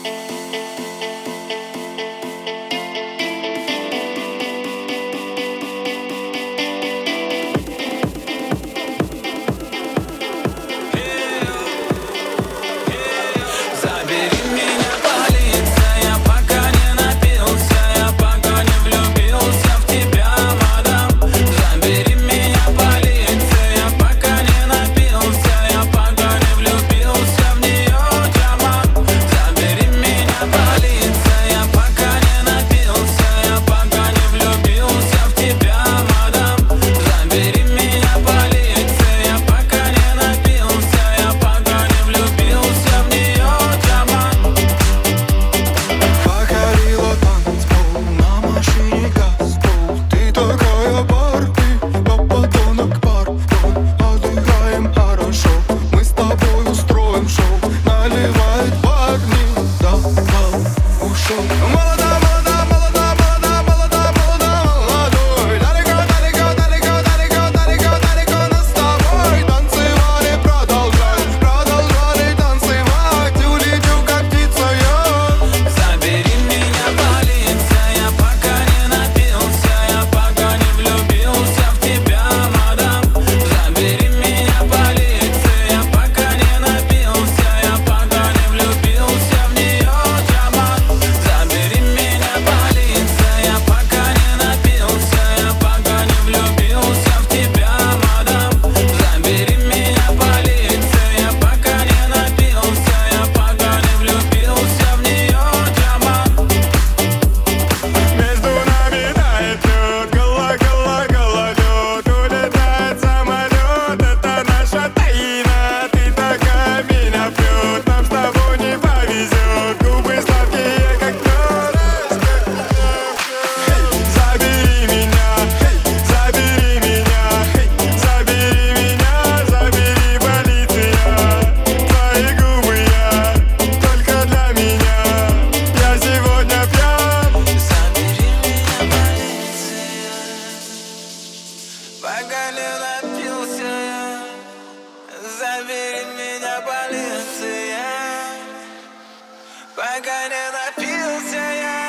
Пока не напился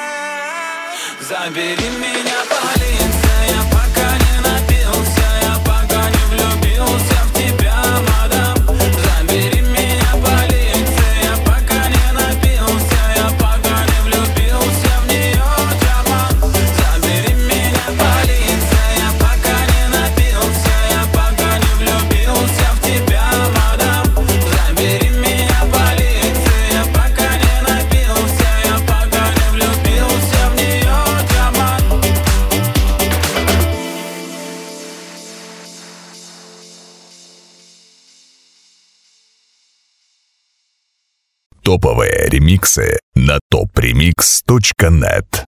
я. Забери меня, полиция, пока не напился я, пока не влюбился в тебя, мадам. Забери меня, полиция, пока не напился я, пока не влюбился в нее, джаман. Забери меня, полиция, пока не напился я, пока не влюбился в тебя, мадам. Забери меня, полиция, пока не напился я, пока не влюбился в нее, джаман. Топовые ремиксы на topremix.net.